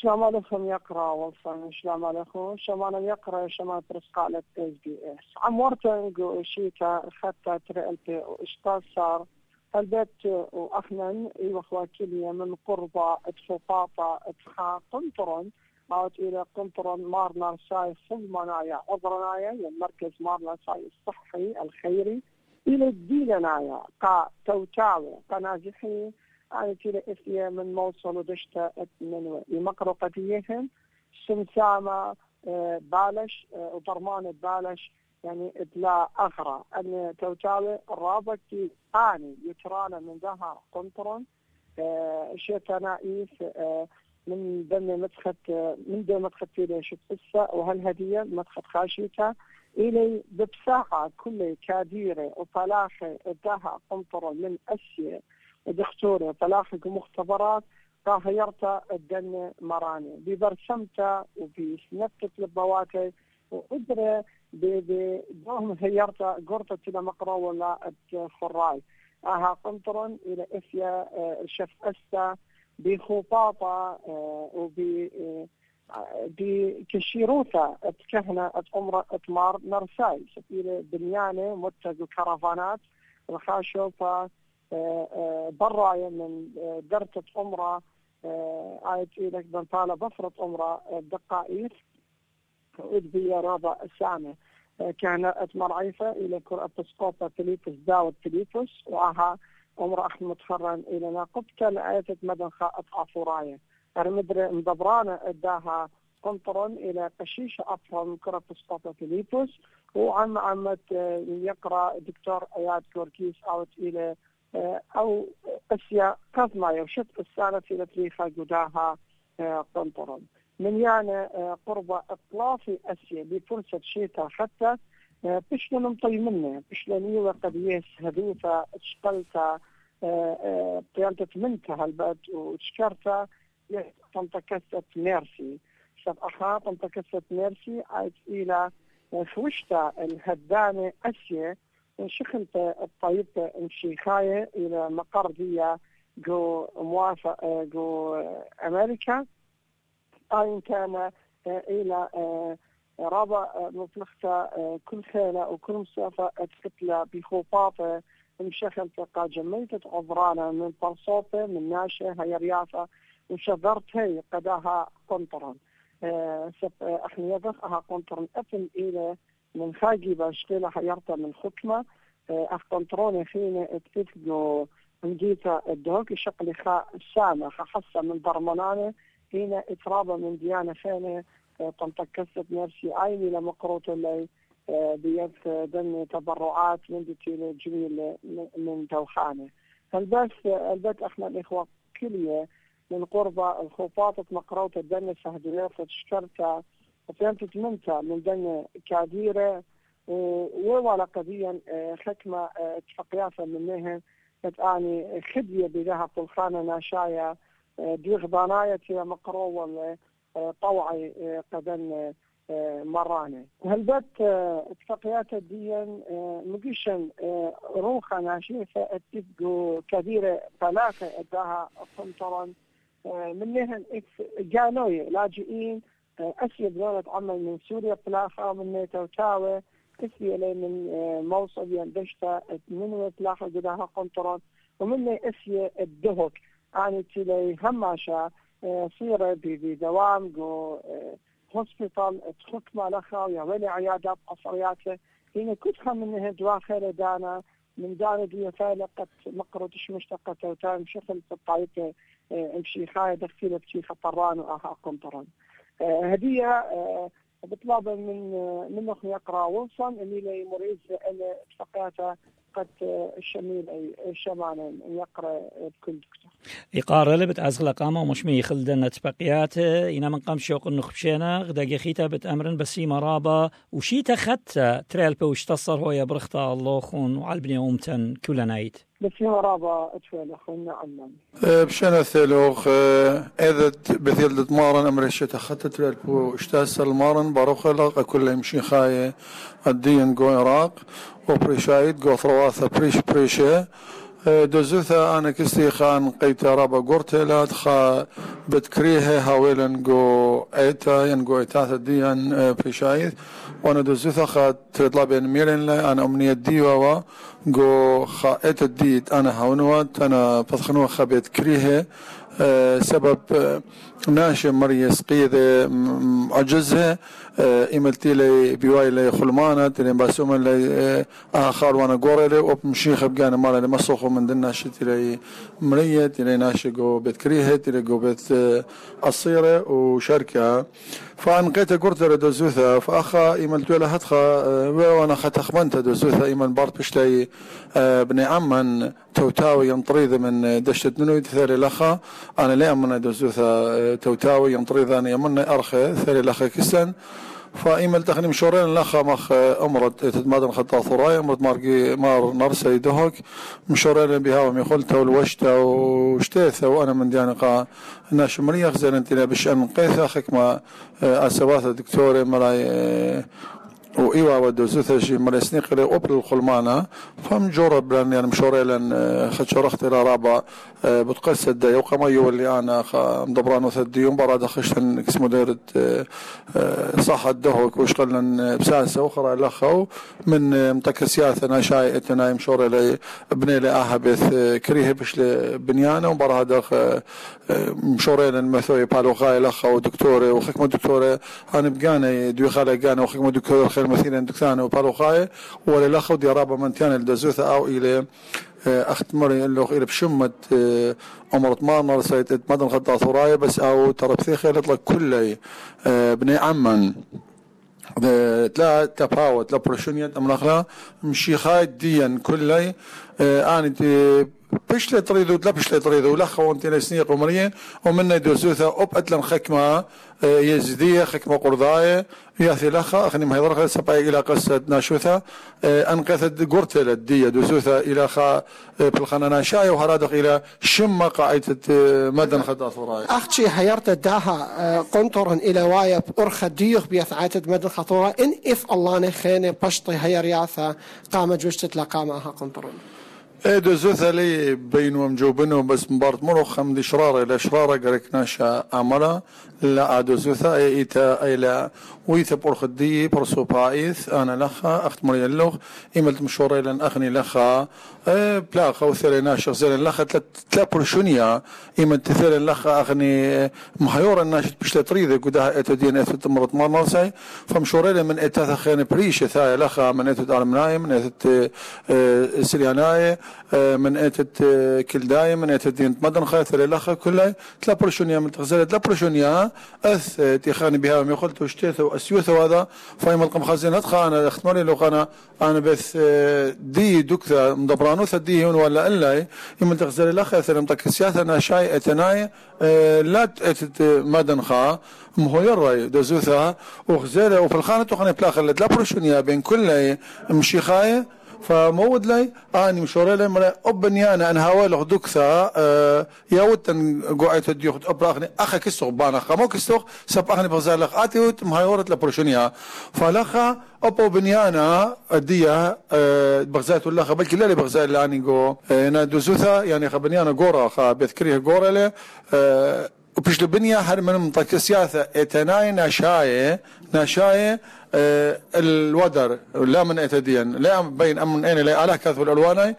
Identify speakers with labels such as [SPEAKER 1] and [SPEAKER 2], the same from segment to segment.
[SPEAKER 1] شلام عليكم يقرأ وصل شلام عليكم شمان يقرأ شمان ترسقى على SBS عمورتن شيتا خطة ترقلتي واشتاز صار البيت وأخنن وخواكيلية من قربة اتفاطة اتخا قنطرن عاد إلى قنطرن مارنا ساي خزمنايا عذرنايا المركز مارنا ساي الصحي الخيري إلى الديلنايا قا توتاوي قنازحي أنا كده إثيا من موصل ودشتا من يمقروا قضيهم سمسامة بالش وطرمان بالش يعني إدلاء أخرى أن توتالي الرابطي آني يترانا من ذها قنطرا شيتا نائف من دم مدخت من دم مدخت إلى شتفسة وهالهدية مدخت خاشيتا إلي ببساحة كل كاديرة وطلاخة إداها قنطرا من أسيا دكتورة طلاقك مختبرات هيرتا الدن مراني ببرشمتا وبسنتة لبواتي وقدرة بدهم هيرتا قرطة إلى مقرأ ولا الخراي قنطرا إلى إثيا شف أستا بخطاطة بكشيروتا اتكهنة اتقمر اتمار نرساي سبيل بنيانة متجو كرافانات وخاشوفا برايا من درتة عمرة عايد إليك بنطالة بفرة عمرة دقائق وإدبية رابع السامة كانت مرعيفة إلى كرة بسقوطة تليفوس داود تليفوس وعها عمرة أحمد خرن إلى ناقبتة لآية مدن خاء أفورايا المدرة مدبرانة إداها قنطرا إلى قشيشة أفهم كرة بسقوطة تليفوس وعم عمت يقرأ دكتور أياد كوركيس أو إلى أو أشياء قزمة يوشت السنة إلى تريخة جداها قنطرا من يعني قرب إطلافي أسيا بفرصة شيتا حتى بشلون مطي منه بشلون وقد يس هدوثة اشتلتا قيانتة منتها البد وشكرتا تنتكست ميرسي شاب أخا تنتكست ميرسي عايز إلى خوشتا الهدانة أسيا شخنت الطيبة الشيخاية إلى مقر ديا جو موافق جو أمريكا أين كان إلى رابع مطلقة كل خيلة وكل مسافة اتفتلة بخوفاطة مشخنت قا جميتة عذرانا من فرصوطة من ناشة هي ريافة وشذرت هي قداها قنطرا أخني يضخها قنطرا أفن إلى من خاجي باشتيلة حيرتا من ختمة أخطنطروني خيني اتفقوا مجيتا الدهوك شقلي خا السامة خاصة من برماناني هنا اترابة من ديانة خيني تنتكست نفسي عيني لمقروط اللي بيد دن تبرعات من ديتيل جميل من دوخاني البيت احنا الإخوة كلية من قربة الخوفاطة مقروط الدن سهدلافة شكرتا وفهمت منتا من دن كاديرة وولا قضيا حكمة اتفقيافة منها تعني خدية بذهب الخانة ناشايا دي غضاناية مقروة طوعي قدن مراني هالبت اتفقيات الدين مقيشن روخة ناشيفة اتفقوا كبيرة ثلاثة اداها قنطرا منها جانوية لاجئين أسيد دولة عمل من سوريا بلاخة من توتاوي اسي لي من موصل يندشتا من بلاخة قداها قنطرا ومن اسي الدهك يعني تلي هماشا صيرة بدوام جو هوسبيتال تخكمة لخا ويولي عيادات قصرياتة هنا كتخة منها دواخل دانا من دانا دي فالقت مقرطش مشتقة توتام شخل الطايفة امشي خاية دخيلة بشيخة طران وآها قنطران هدية بطلب من أخي يقرأ وصن اللي لي مريض أنا اتفقاته قد الشميل أي شمان يقرأ بكل دكتور
[SPEAKER 2] إقارة لبت أزغل قامة ومش ميخلدن تبقيات إنا من قام شوق النخبشينا غدا جخيتا بتأمرن بسي مرابا وشيتا خدت تريل بوش تصر هو يبرختا الله خون وعالبني أمتن كل نايت
[SPEAKER 1] بسي مرابا أتوالي خلنا عمان
[SPEAKER 3] بشنا ثلوخ إذا بثيل مارن أمرشة خدت تريل بوش تاسر المارن باروخلق كل يمشي خاية الدين جو عراق وبريشايد جو ثرواثة بريشة دوزوثا أنا كستي خان قيتا رابا قورتيلا تخا بتكريه هاويلن جو ايتا ينجو ايتا ديان بيشايث وانا دوزوثا خا تطلبين ميلين لا انا امنية ديوا جو خا ايتا ديت انا هاونوات انا بثخنوا خا بتكريه سبب ناشي مريس قيدة عجزها إملتي لي بيواي لي خلمانة تلين باسوما لي آخر وانا قوري لي وبمشيخ بقانا مالا لي مسوخو من دن ناشي تلي مرية تلي ناشي قو بيت كريهة تلي قو بيت الصيرة وشركة فانقيت قرت دوزوثا فأخا إملتو لها هدخا وانا ختخبنت دوزوثا إمل بارت بشلي بني عمان توتاوي ينطريذ من دشت نونو ثالي لخا أنا لا أمنا دوزوثا توتاوي ينطريذ أنا يمنا أرخي ثالي لخا كسن فإيمل تخني مشورين لخا مخ أمرت تتمادن خطا ثراي أمرت مار نرسي دهك مشورين بها وميخلتا والوشتا وشتيثا وأنا من ديانقا ناش مريخ زين انتنا بشأن قيثا خكما أسواث الدكتوري ملاي وإيوا ودوزوثا شي مريسنيق لي أوبل الخلمانة فهم جورب لأن يعني مشوري لأن خدشورخت إلى رابع بتقصد دا يوقع ما يولي أنا مدبران وثديون براد خشتن اسمه ديرت صحة دهوك وشغلن بساسة أخرى لخو من متكسيات أنا شاي اتنا مشوري لي بني لي أهبث كريه بش لبنيانة وبراد مشوري لن مثوي بالوغاي لخو دكتوري وخكمة دكتوري أنا بقاني دوي خالي قاني وخكمة دكتوري مثلا دكتانه وباروخاي ولا لاخذ دي رابا منتيان الدزوثة او الى اختمري اللي الى بشمت امرت مارنر سيت مدن خطا ثرايا بس او تربثيخ يطلق كل بني عمان لا تفاوت لا برشونيات املاخلا مشي خايد ديا كلي اني بش لا تريدوا لا بش لا تريدوا لا خوانتي نسنيق ومريه ومن دوزوثا اوب اتلن خكمه يزديه خكمه قرضايه يا ثلاخه اخني ما يضرخ سباي الى قصه ناشوثا انقذت قرتل الديه دوزوثا الى خا بالخنانه شاي وهرادق الى شم قاعده مدن خدا ثراي
[SPEAKER 4] اختي هيرت داها قنطرا الى وايا ارخ ديخ بيثعات مدن خطوره ان اف الله نخينه بشطي هير ياثا قام جوشت لقامها قنطرا
[SPEAKER 3] دوزوثا لي بينو مجوبنو بس مبارت مرو خم دي شرارة إلى شرارة قريك ناشا عملا لا دوزوثا إيتا إلى ويتا برخدي برسو بايث أنا لخا أخت مريا اللوغ إيملت مشوري لن أخني لخا بلاخا وثالي ناشا غزالي لخا تلا برشونيا إيملت تثالي لخا أخني محيورا ناشا بشتا تريد قدها إيتا دين إيتا تمرت مرنسي فمشوري لن من إيتا ثخين بريش ثاي لخا من إيتا دارمناي من إيتا سرياناي من إيتت كلداي من إيتت دين مدن خايث للأخ كله تلا برشونيا من تغزالة تلا برشونيا أث تيخاني بها وميخلت وشتيث وأسيوث وهذا فايم القم خازين أدخى أنا اختمري لو أنا بث دي دكثة مدبرانوث دي هون ولا إلا يمن تغزالة الأخ أثر متكسياث أنا شاي أتناي لا إيتت مدن خا مهير دوزوثا وغزالة وفي الخانة وخاني بلاخر تلا برشونيا بين كل مشيخاية فمود لي اني مشوري لي ملا ابنيانا ان هاوله دكثا ياوتن قعيت ديوخ ابراخني اخا كسوغ بانا خمو كسوغ سب اخني بغزالخ اتيوت مهاورت لبروشونيا فلخا ابو بنيانا الديه بغزات ولا بلكي لا بغزال لاني جو انا دوزوثا يعني خبنيانا غورا خا بذكريه غورا له وبش البنيه هر من منطقه سياسه اتناي ناشايه الودر لا من اتدين لا بين امن اين لا على كذب الالواني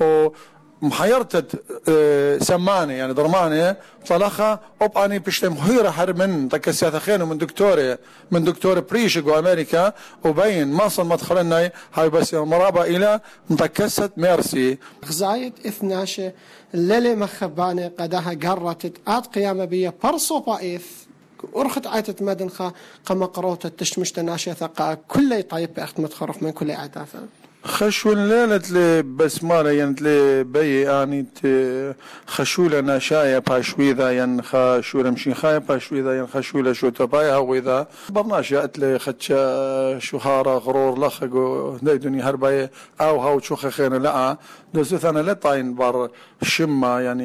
[SPEAKER 3] ومحيرت سماني يعني ضرماني طلخه اوب اني بشتم هيره حر من تكسيات خينه من دكتور بريشيغو امريكا وبين مصر مدخلنا هاي بس مرابا الى متكسات ميرسي
[SPEAKER 4] غزايد 12 للي مخبانه قدها قرتت اد قيامه بيه برصو بايث ورخت عيتت مدنخة قم قروت التشمشت ناشية ثقة كل طيب أخت متخرف من كل عدافة
[SPEAKER 3] خشول ليلة لبسمارة يعني لبي يعني خشولة ناشاية باشويذا يعني خشولة مشيخاية باشويذا يعني خشولة شو تبايها وإذا برناش يأت لي خدشة شهارة غرور لخقو دايدوني هرباية أو هاو شوخة خينا لا دوزوث أنا لا طاين بار شمة يعني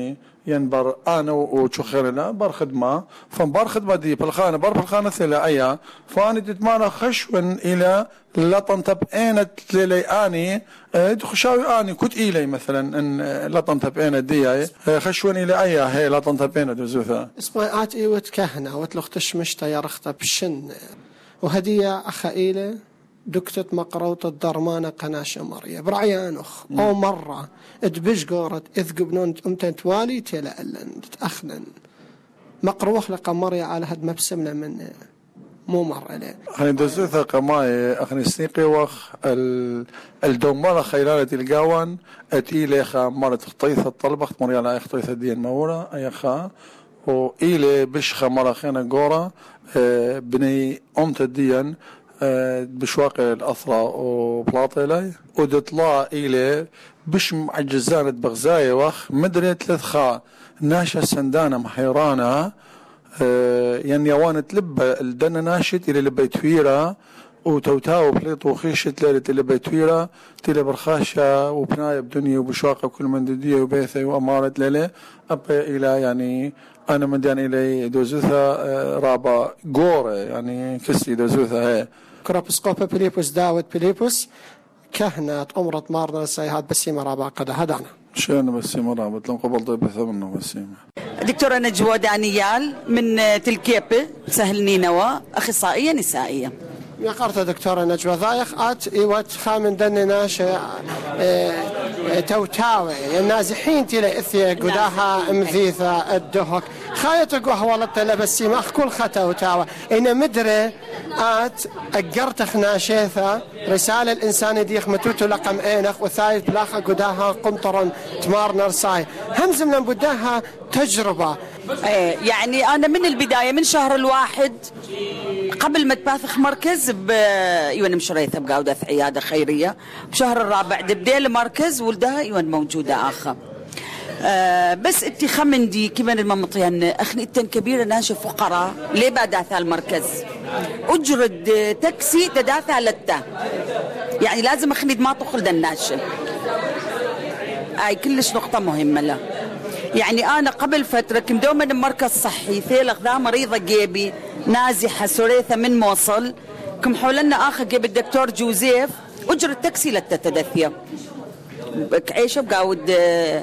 [SPEAKER 3] ينبر أنا وشخيرنا بر خدمة فبر خدمة دي بالخانة ثلا أيا فأنا تتمانا خشون إلى لطن تبقينة للي خشاوي أني كنت إلي مثلا إن لطن تبقينة دي خشون إلى أيا هي لطن تبقينة دوزوثا
[SPEAKER 4] اسمع آت إيوت كهنة وتلختش مشتا يرخت بشن وهدية أخا إيلي دكتت مقروط الدرمانة قناشة مرية برعيانخ أو مرة ادبش قورت إذ قبنون أمتن توالي تيلا ألن تأخنن مقروخ لقمرية على هاد مبسمنا من مو مرة ليه
[SPEAKER 3] أخني دوزوثا قماي أخني سنيقي وخ الدومالة خيلانة القاوان أتيلي خا مرة خطيثة الطلبة مريا على خطيثة دي المورة أي خا وإيلي بشخة مرة خينا قورة بني أمت الدين بشواقي الأثرى وبلاطيلي ودطلع إلي بش معجزانة بغزاية وخ مدري تلثخا ناشا سندانة محيرانة يعني يوانة لب الدنة ناشت إلي لبيتويرة وتوتاو بليط وخيشت ليلة إلي بيتويرة تيلي برخاشة وبناية بدنيا وبشواقة وكل مندودية وبيثة وأمارة ليلة أبقى إلى يعني أنا مديان إلي دوزوثا رابا قورة يعني كسي دوزوثا هي
[SPEAKER 4] كرابسكوبا بليبوس داود بليبوس كهنة أمرة مارنا سيهات بسيمة رابا قد هدانا
[SPEAKER 3] شأن بسيمة رابا تلم قبل ضيبة منه بسيمة
[SPEAKER 5] دكتورة نجوى دانيال من تلكيبة سهل نينوى أخصائية نسائية
[SPEAKER 4] يا قرطة دكتورة نجوى ضايخ آت إيوات خامن دنناش توتاوي النازحين تلا إثيا قداها مذيثة الدهك خاية قهوة للتلبسي ما كل ختوتاوي إن مدري آت أقرتخ ناشيثة رسالة الإنسان ديخ متوتو لقم إينخ وثايت بلاخة قداها قمطرا تمار نرساي همزم لن بداها تجربة
[SPEAKER 5] يعني أنا من البداية من شهر الواحد قبل ما تباثخ مركز يوان مشريثة بقاودة عيادة خيرية بشهر الرابع دبديل مركز ولدها يوان موجودة آخر بس انتي خمندي كمان الممطيان اخني اتن كبيرة ناشي فقراء ليه باداثا المركز اجرد تاكسي تداثا لتا يعني لازم اخني ما تخل دناشي هاي كلش نقطة مهمة له يعني انا قبل فترة كم دوما المركز صحي ثيلق ذا مريضة جيبي نازحة سوريثة من موصل كم حولنا اخر جيب الدكتور جوزيف اجرد تاكسي لتا تدثيا عيشه بقاود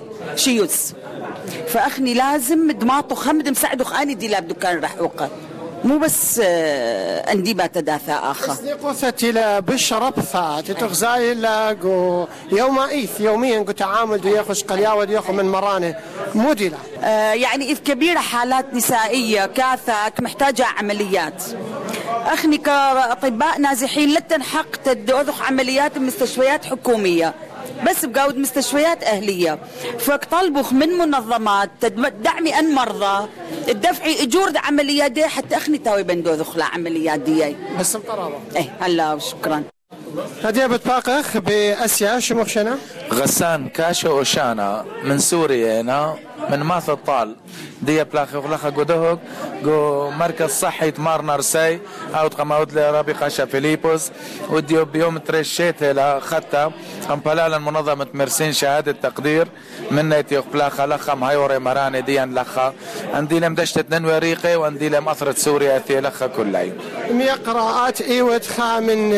[SPEAKER 5] شيوس فاخني لازم دماطو خمد مساعدو خاني دي لاب دكان رحوقه مو بس عندي باتداثا اخر
[SPEAKER 4] قوثتي لا بشرب ثات تغزاي لاقو يوميا قلت عامل دو ياخذ قلياوه دو ياخذ من مرانه موديلا
[SPEAKER 5] يعني اذ كبيره حالات نسائيه كاثاك محتاجه عمليات اخني كاطباء نازحين لا تنحق تدوخ عمليات بمستشفيات حكوميه بس بقاود مستشفيات أهلية فطلبوا من منظمات دعمي أن مرضى الدفعي أجور عمليات دي حتى أخني تاوي بندو ذخلا عمليات دي
[SPEAKER 4] بس القرابة
[SPEAKER 5] هلا شكرا
[SPEAKER 4] هدية بتباقخ بأسيا شمخشنا
[SPEAKER 6] غسان كاشو أوشانا من سوريا هنا من ماث الطال دي بلاخي وخلاخا قدهوك جو مركز صحي تمار نارساي او تقماود لرابي قاشا فيليبوس وديو بيوم ترشيت لا خطة امبلالا منظمة مرسين شهادة تقدير من نيتيوخ بلاخا لخم هايوري مراني ديان لخا عندي لم دشت نوريقي وعندي لم أثرت سوريا ثي لخا كلها
[SPEAKER 4] مية قراءات ايوت خا من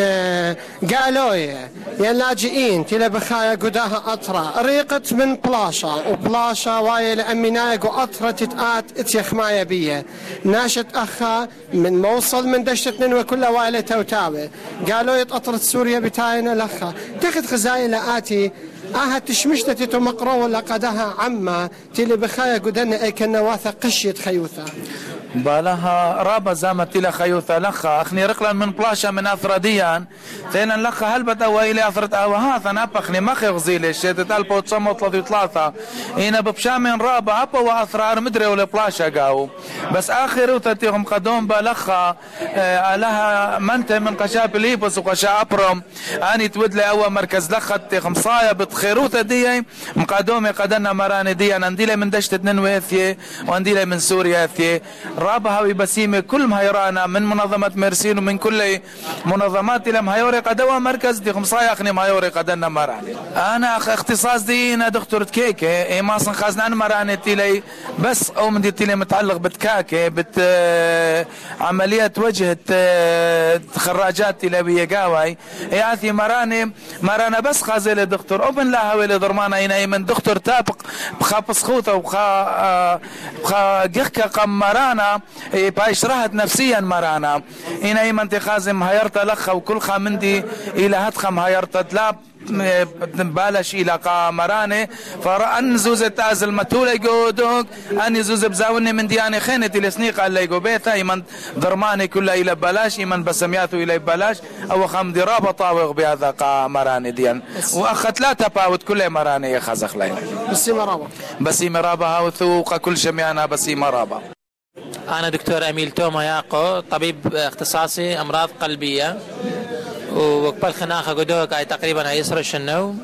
[SPEAKER 4] قالوية يا لاجئين تلا بخايا قداها أطرا ريقت من بلاشا وبلاشا وايل أمينايق وأطرا تتآت اتيخ مايا بيه ناشت أخا من موصل من دشت ننوى كلها وايلة توتاوي قالوا يتأطرت سوريا بتاينا لخا تاخد خزاين لآتي تشمشتتي تمقرو لقدها عما تلي بخايا قدنا اي كنواثة قشيت خيوثة
[SPEAKER 6] بالها رابا زامت إلى خيوثة لخا أخني رقلا من بلاشا من أثرديان ثينا لخا هل بدأوا إلى أثرت أوهاثا أبا أخني ما خيغزيلي شيتت ألبا وتصمو 33 إينا ببشا من رابا أبا وأثرار مدري ولا بلاشا قاو بس آخر وتتيهم قدوم بلخا لها منته من قشا بليبس وقشا أبرم أني تود لي أول مركز لخا تيهم صايا بتخيروثة دي مقادومي قدنا مراني دي أنا أندي لي من دشت 2 وثيه وأندي لي من سوريا ثيه رابها وبسيمة كل مهيرانا من منظمة ميرسين ومن كل منظمات لم هيوري قدوا مركز دي خمسايا أخني مهيوري قدنا مراني أنا اختصاص دينا دكتور كيكة ما صنخازنا أنا مراني تيلي بس أو من دي تيلي متعلق بتكاكة عملية وجه خراجات تيلي بيقاوي ياثي مرانا بس خازيلي دكتور أوبن لها ويلي ضرمانا هنا من دكتور تابق بخا بسخوطة بخا جخكا قم مرانا بايش راحت نفسيا مرانا هنا يمن تخازم هيرت لخا وكل خا مندي إلى هتخم هيرت دلاب بلاش إلى قامراني فرأن زوزة تازل متولة يقودوك أني زوزة بزاوني من دياني خينتي لسنيقة اللي يقوبيتها يمن ضرماني كلها إلى بلاش يمن بسمياته إلى بلاش أو خام دي رابا طاوغ بهذا قامراني ديان وأخت لا تباوت كل مراني يخزخ لين بسي مرابا هاوثوق كل شميانا بسي مرابا.
[SPEAKER 7] أنا دكتور أميل توما ياقو طبيب اختصاصي أمراض قلبية وقبل خناخة قدوك أي تقريبا هيسرش النوم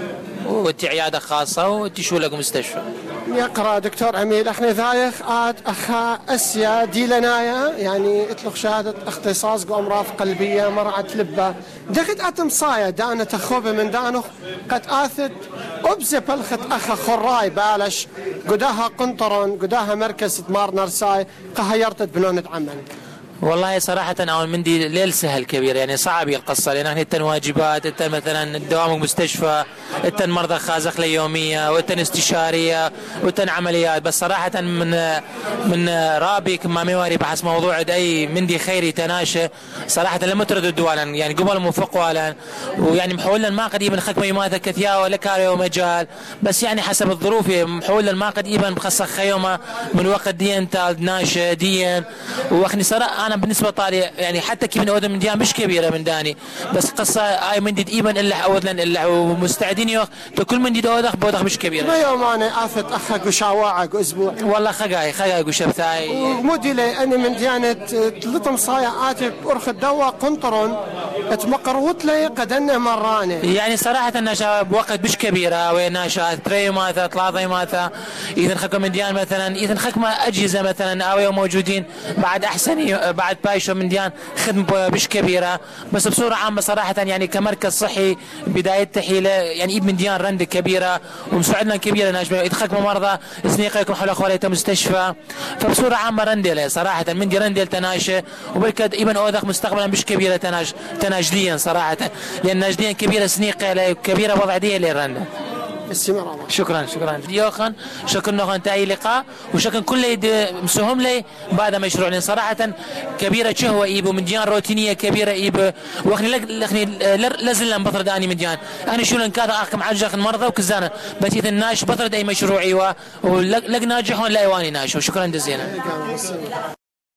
[SPEAKER 7] وتي عيادة خاصة وتي شولك مستشفى.
[SPEAKER 4] يقرأ دكتور أميل احنا ذايخ أخا أسيا دي لنايا يعني اطلق شهادة اختصاص أمراض قلبية مرعت لبة دخت أتم صايا دانة تخوبة من دانخ قد آثت أبزي بلخت أخا خراي بالش قداها قنطرون قداها مركز تمار نرساي قهيرتت بنونة عمل.
[SPEAKER 7] والله صراحة أنا مندي ليل سهل كبير يعني صعب القصة لأن هني واجبات مثلا الدوام مستشفى مرضى خازخلة يومية استشارية عمليات بس صراحة من رابي كما ميواري بحس موضوع أي مندي خيري تناشى صراحة لم ترد الدوالا يعني قبل مفقوالا ويعني محولا ما قد يبن خكمة يماثل كثيا ولا كاري ومجال بس يعني حسب الظروف محولا ما قد يبن بخصخ خيومة من وقت دين تال ناشة دين وأخني صراحة أنا بالنسبة طالي يعني حتى كيف نودم من ديان مش كبيرة من داني بس قصة أي من دي إيبن إلا أودلن إلا ومستعدين يوخ كل من دي دودخ بودخ مش كبيرة.
[SPEAKER 4] ما يوم أنا آفت أخك وشاواعك أسبوع.
[SPEAKER 7] والله خجاي وشبثاي.
[SPEAKER 4] ومودي لي أنا من ديانة لطم صايع آتي أرخ الدواء قنطرون اتمقروت لي قدنا مراني.
[SPEAKER 7] يعني صراحة ناشا بوقت مش كبيرة ويناشا تري ماثا ثلاثة ماثا إذا خكم من ديان مثلا إذا خكم أجهزة مثلا أو موجودين بعد أحسن بعد بايشو من ديان خدمة مش كبيرة بس بصورة عامة صراحة يعني كمركز صحي بداية تحيلة يعني إيد من ديان رند كبيرة ومساعدنا كبيرة ناجمة إذا خكم مرضى سنيقيكم حول أخواليته مستشفى فبصورة عامة رندلة صراحة من دي رندل تناشى وبركد إبن أوذخ مستقبلا مش كبيرة تناجديا صراحة لأن ناجديا كبيرة سنيقة كبيرة وضع دي للرندة. شكرا ديوخن شكرا نوخن تاي لقاء وشكرا كل مسهم لي بعد مشروع لان صراحه كبيره شهوه ايبو من ديان روتينيه كبيره ايبو واخني لازل بطرد اني من ديان انا شو لنكاد احكم على جاخن مرضى وكزانه بتيت الناش بطرد اي مشروعي ولق ناجحون لا يواني ناجح وشكرا جزيلا.